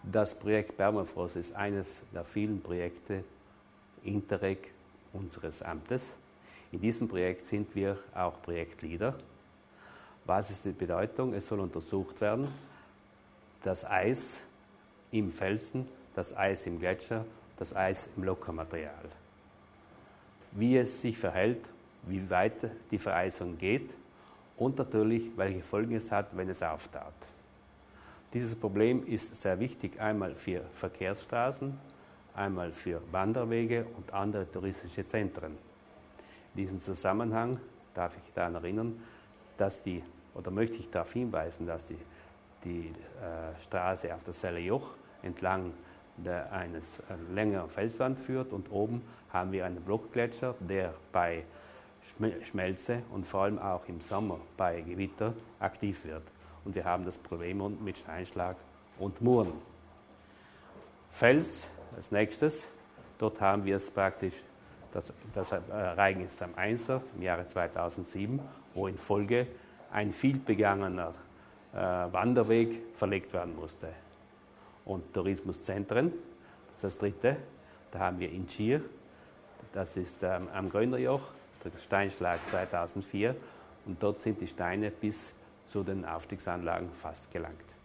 Das Projekt Permafrost ist eines der vielen Projekte Interreg unseres Amtes. In diesem Projekt sind wir auch Projektleader. Was ist die Bedeutung? Es soll untersucht werden, das Eis im Felsen, das Eis im Gletscher, das Eis im Lockermaterial. Wie es sich verhält, wie weit die Vereisung geht und natürlich, welche Folgen es hat, wenn es auftaut. Dieses Problem ist sehr wichtig, einmal für Verkehrsstraßen, einmal für Wanderwege und andere touristische Zentren. In diesem Zusammenhang darf ich daran erinnern, möchte ich darauf hinweisen, dass die Straße auf der Selle Joch entlang eines längeren Felswand führt und oben haben wir einen Blockgletscher, der bei Schmelze und vor allem auch im Sommer bei Gewitter aktiv wird. Und wir haben das Problem mit Steinschlag und Muren. Fels als nächstes, dort haben wir es praktisch, das Ereignis am Einser im Jahre 2007, wo in Folge ein viel begangener Wanderweg verlegt werden musste. Und Tourismuszentren, das ist das dritte, da haben wir in Schier, das ist am Grönerjoch, der Steinschlag 2004 und dort sind die Steine bis zu den Aufstiegsanlagen fast gelangt.